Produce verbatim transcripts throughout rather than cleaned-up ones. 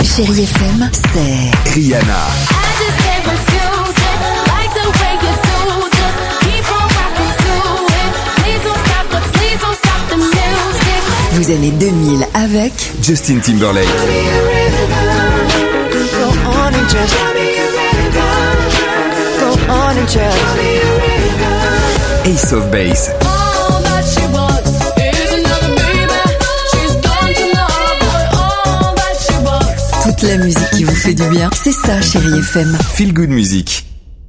Chérie F M, c'est Rihanna. Vous aimez deux mille avec Justin Timberlake. Ace of Base. toute la musique qui vous fait du bien. C'est ça, Chérie F M. Feel Good Music.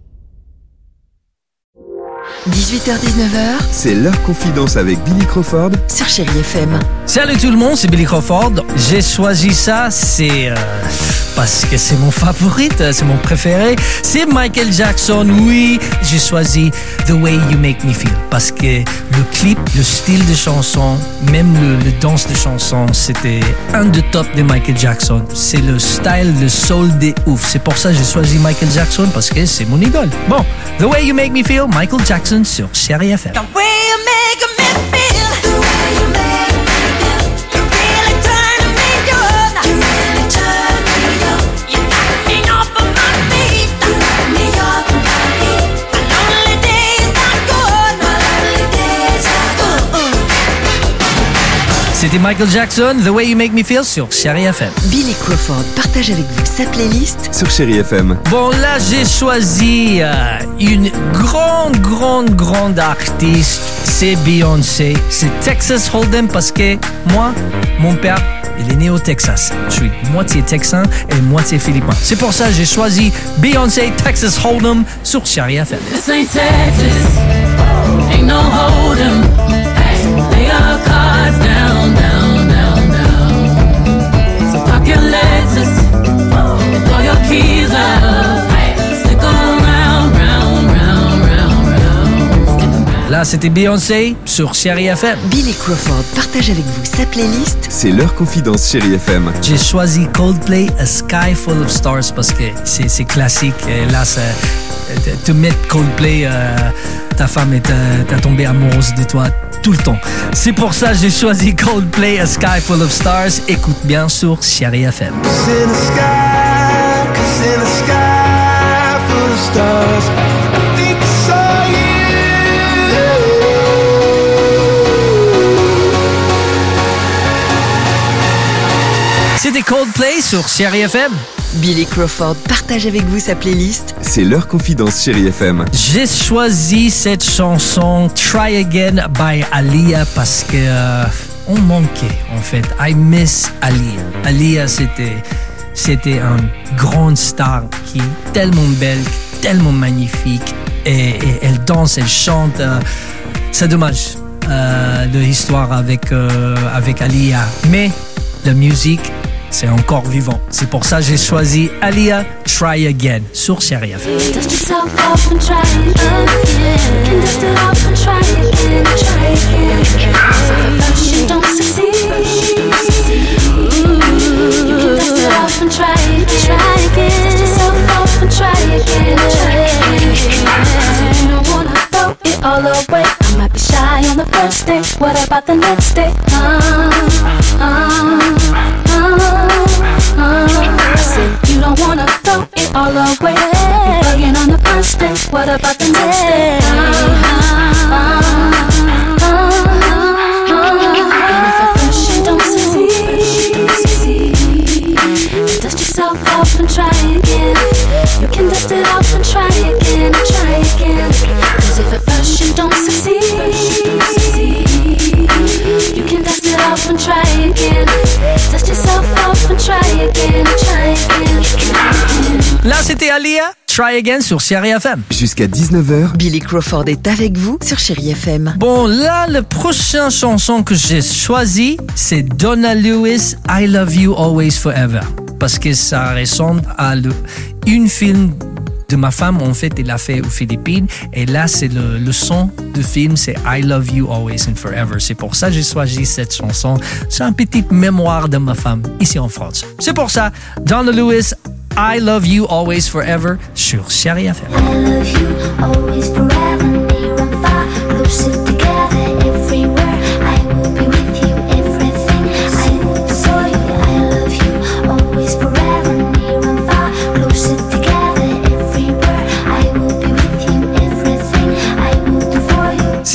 dix-huit heures dix-neuf heures. C'est l'heure confidence avec Billy Crawford sur Chérie F M. Salut tout le monde, c'est Billy Crawford. J'ai choisi ça, c'est euh, parce que c'est mon favori, c'est mon préféré. C'est Michael Jackson, oui. J'ai choisi The Way You Make Me Feel parce que le clip, le style de chanson, même le, le danse de chanson, c'était un de top de Michael Jackson. C'est le style, le soul des ouf. C'est pour ça que j'ai choisi Michael Jackson parce que c'est mon idole. Bon, The Way You Make Me Feel, Michael Jackson sur Chérie F M. The way you make me feel, the way you make me feel, you really turn me on, you really turn me on, you knock me off of my feet, you knock me off of my feet. My lonely days are gone, my lonely days are gone. C'était Michael Jackson, The Way You Make Me Feel sur Chérie F M. Billy Crawford partage avec vous sa playlist sur Chérie F M. Bon, là, j'ai choisi euh, une grande, grande, grande artiste. C'est Beyoncé. C'est Texas Hold'em parce que moi, mon père, il est né au Texas. Je suis moitié texan et moitié philippin. C'est pour ça que j'ai choisi Beyoncé, Texas Hold'em sur Chérie F M. This ain't Texas, ain't no Hold'em. Lay our cards down, down, down, down. So park your Lexus, throw your keys out. Stick around, round, round, round, round. Là, c'était Beyoncé sur Chérie F M. Billy Crawford partage avec vous sa playlist. C'est l'heure confidence Chérie F M. J'ai choisi Coldplay, A Sky Full of Stars parce que c'est, c'est classique. Et là, ça, te mettre Coldplay, euh, ta femme est euh, t'as tombé amoureuse de toi tout le temps. C'est pour ça que j'ai choisi Coldplay, A Sky Full of Stars. Écoute bien sur Chérie F M. C'était Coldplay sur Chérie F M. Billy Crawford partage avec vous sa playlist. C'est l'heure confidence Chérie F M. J'ai choisi cette chanson Try Again by Aaliyah parce que euh, on manquait en fait. I miss Aaliyah. Aaliyah c'était c'était une grande star qui est tellement belle, tellement magnifique et, et elle danse, elle chante. Euh, c'est dommage euh, l'histoire avec euh, avec Aaliyah, mais la musique c'est encore vivant. C'est pour ça que j'ai choisi Aaliyah, Try Again sur Chérie F M. Dust yourself off and try again. Dust it off and try again, try again. If you don't succeed, you can dust it off and try it, try again. Dust yourself off and try again, try again. You don't wanna throw it all away. I might be shy on the first day. What about the next day? Uh, uh, uh. I said you don't wanna throw it all away. You're bugging on the first day. What about the next day? Uh, uh, uh, and if at first you don't succeed, dust yourself off and try again. You can dust it off and try again, try again. Cause if at first you don't succeed, you can dust it off and try again. Dust yourself off and try again, try again, try again. Là, c'était Aaliyah, Try Again sur Chérie F M. Jusqu'à dix-neuf heures. Billy Crawford est avec vous sur Chérie F M. Bon, là, la prochaine chanson que j'ai choisie, c'est Donna Lewis, I Love You Always Forever. Parce que ça ressemble à le, une film de ma femme, en fait, elle l'a fait aux Philippines. Et là, c'est le, le son du film, c'est I Love You Always and Forever. C'est pour ça que j'ai choisi cette chanson. C'est une petite mémoire de ma femme, ici en France. C'est pour ça, Donna Lewis, I Love You Always Forever, sur Chérie F M. I love you always forever, near and far, closer together everywhere. I will be with you, everything I saw you. I love you always forever.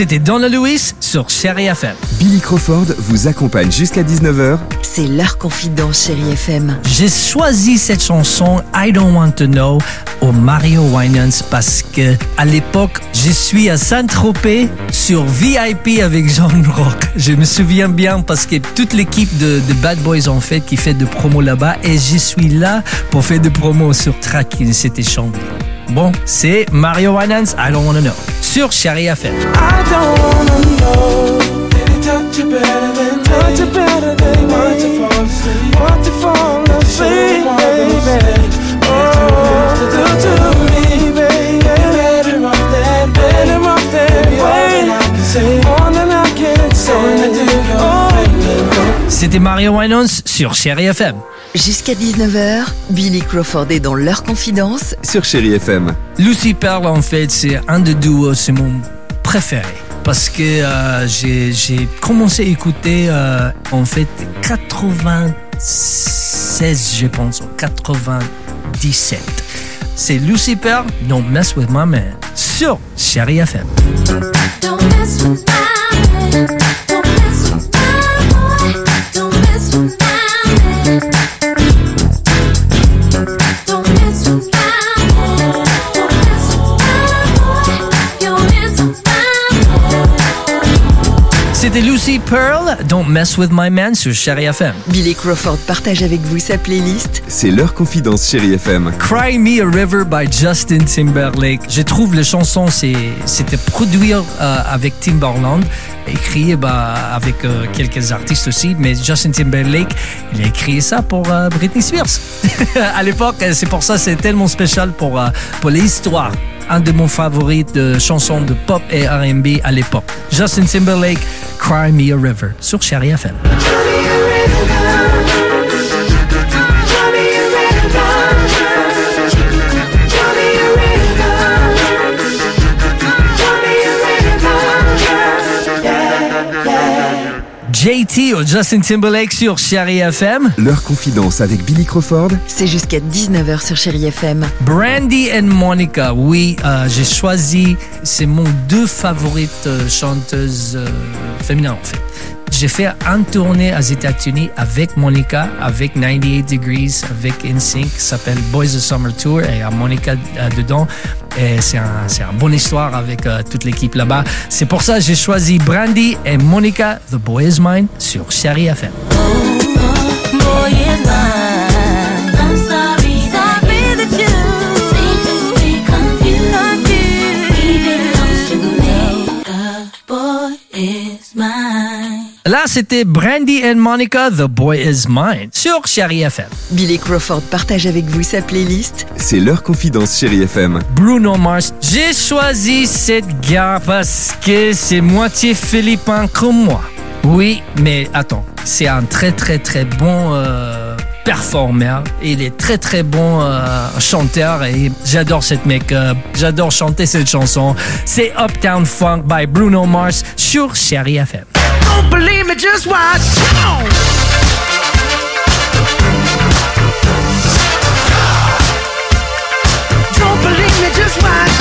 C'était Donna Lewis sur Chérie F M. Billy Crawford vous accompagne jusqu'à dix-neuf heures. C'est leur confidence, Chérie F M. J'ai choisi cette chanson I Don't Want to Know au Mario Winans parce que à l'époque, je suis à Saint-Tropez sur V I P avec Jean Rock. Je me souviens bien parce que toute l'équipe de, de Bad Boys en fait qui fait de promo là-bas et je suis là pour faire de promo sur track qui s'était chanté. Bon, c'est Mario Winans, I Don't Wanna Know sur Chérie F M. I don't wanna know. Did he touch you better than touch you better than want to fall asleep? Want to fall asleep, baby. Oh, do to me, baby. Better off that, better off that way. More than I can say. Oh, C'était Mario Winans sur Chérie F M. Jusqu'à dix-neuf heures, Billy Crawford est dans leur confidence. Sur Chérie F M. Lucy Pearl, en fait, c'est un des duos, c'est mon préféré. Parce que euh, j'ai, j'ai commencé à écouter, euh, en fait, quatre-vingt-seize, je pense, ou quatre-vingt-dix-sept. C'est Lucy Pearl, Don't Mess With My Man, sur Chérie F M. Don't mess with my man. Don't mess with my boy. Don't mess with my man. Don't mess with my man. Don't mess with my boy. You're into my boy. C'était Lucy Pearl, Don't Mess With My Man, sur Chérie F M. Billy Crawford partage avec vous sa playlist. C'est leur confidence Chérie F M. Cry Me a River by Justin Timberlake. Je trouve la chanson, c'est, c'était produit euh, avec Timbaland, écrit bah, avec euh, quelques artistes aussi, mais Justin Timberlake, il a écrit ça pour euh, Britney Spears. À l'époque, c'est pour ça c'est tellement spécial pour, euh, pour l'histoire. Un de mes favoris de chansons de pop et R and B à l'époque. Justin Timberlake, Cry Me a River, sur Chérie F M. J T ou Justin Timberlake sur Chérie F M. Leur confidence avec Billy Crawford. C'est jusqu'à dix-neuf heures sur Chérie F M. Brandy and Monica, oui, euh, j'ai choisi, c'est mon deux favorites euh, chanteuses euh, féminines en fait. J'ai fait un tournée aux États-Unis avec Monica, avec ninety-eight Degrees, avec N Sync, ça s'appelle Boys of Summer Tour, et il y a Monica euh, dedans. Et c'est un, c'est une bonne histoire avec euh, toute l'équipe là-bas. C'est pour ça que j'ai choisi Brandy et Monica, The Boy Is Mine, sur Chérie F M. Boy is mine. I'm sorry, sorry that you seem to be confused. He belongs to me. The boy is mine. Là, c'était Brandy and Monica, The Boy Is Mine, sur Chérie F M. Billy Crawford partage avec vous sa playlist. C'est leur confidence Chérie F M. Bruno Mars. J'ai choisi cette gars parce que c'est moitié philippin comme moi. Oui, mais attends, c'est un très très très bon euh, performeur. Il est très très bon euh, chanteur et j'adore cette mec. Euh, j'adore chanter cette chanson. C'est Uptown Funk by Bruno Mars sur Chérie F M. don't believe me, just watch. Come on. Don't believe me, just watch.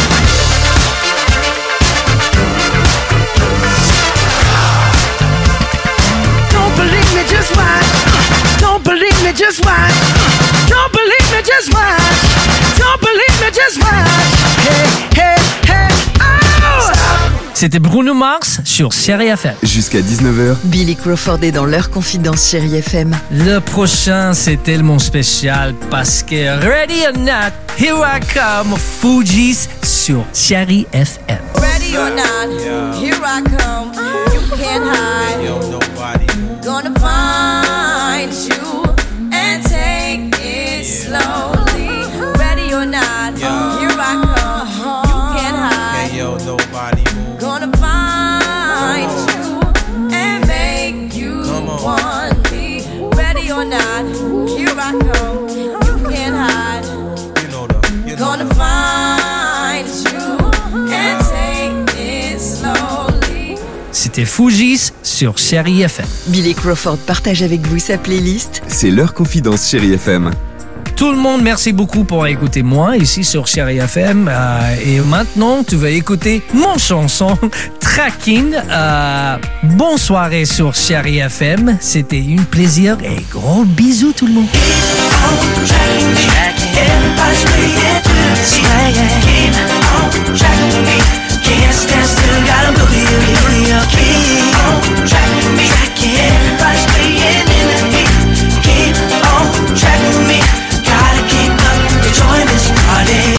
Don't believe me, just watch. Don't believe me, just watch. Don't believe me, just watch. Don't believe me, just watch. Hey, hey, hey, oh! Stop. C'était Bruno Mars sur Chérie F M. Jusqu'à dix-neuf heures. Billy Crawford est dans leur confidence Chérie F M. Le prochain, c'est tellement spécial parce que Ready or Not, Here I Come, Fugees sur Chérie F M. Ready or not, here I come. You can't hide. Gonna find you and take it slowly. Ready or not, here I come. You can't hide. Gonna find you and make you want me. Ready or not, here I come. You can't hide. Gonna find you and take it slowly. C'était Fugees sur Chérie F M. Billy Crawford partage avec vous sa playlist. C'est leur confidence Chérie F M. tout le monde, merci beaucoup pour écouter moi ici sur Chérie F M. Euh, et maintenant, tu vas écouter mon chanson Tracking. Euh, bonne soirée sur Chérie F M. C'était un plaisir et gros bisous tout le monde.